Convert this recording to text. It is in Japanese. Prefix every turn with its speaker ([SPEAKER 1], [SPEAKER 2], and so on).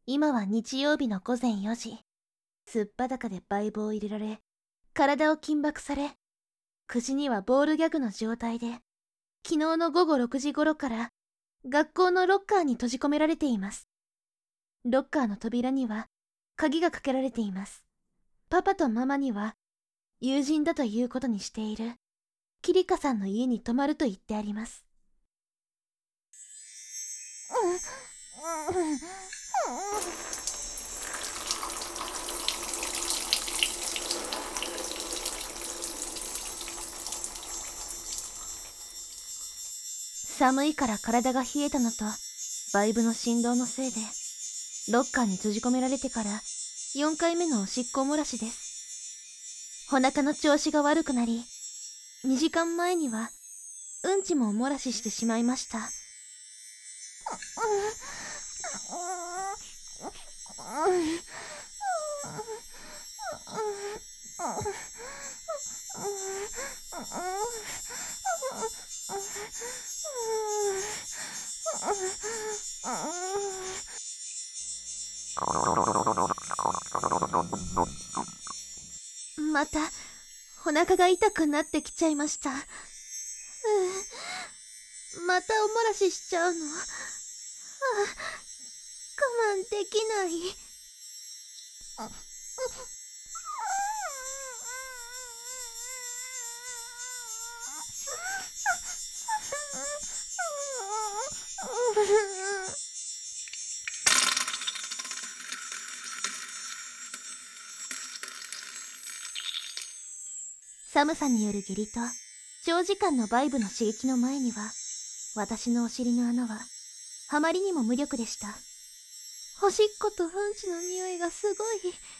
[SPEAKER 1] 今は日曜日の午前4時。すっぱだかでバイブを入れられ、体を緊縛され、9時にはボールギャグの状態で、昨日の午後6時頃から学校のロッカーに閉じ込められています。ロッカーの扉には鍵がかけられています。パパとママには友人だということにしているキリカさんの家に泊まると言ってあります。寒いから体が冷えたのとバイブの振動のせいでロッカーに閉じ込められてから4回目のおしっこ漏らしです。お腹の調子が悪くなり、2時間前にはうんちもお漏らししてしまいました。またお腹が痛くなってきちゃいました。またお漏らししちゃうの。我慢できない。寒さによる下痢と長時間のバイブの刺激の前には、私のお尻の穴はあまりにも無力でした。おしっことうんちの匂いがすごい。もう嫌だよ。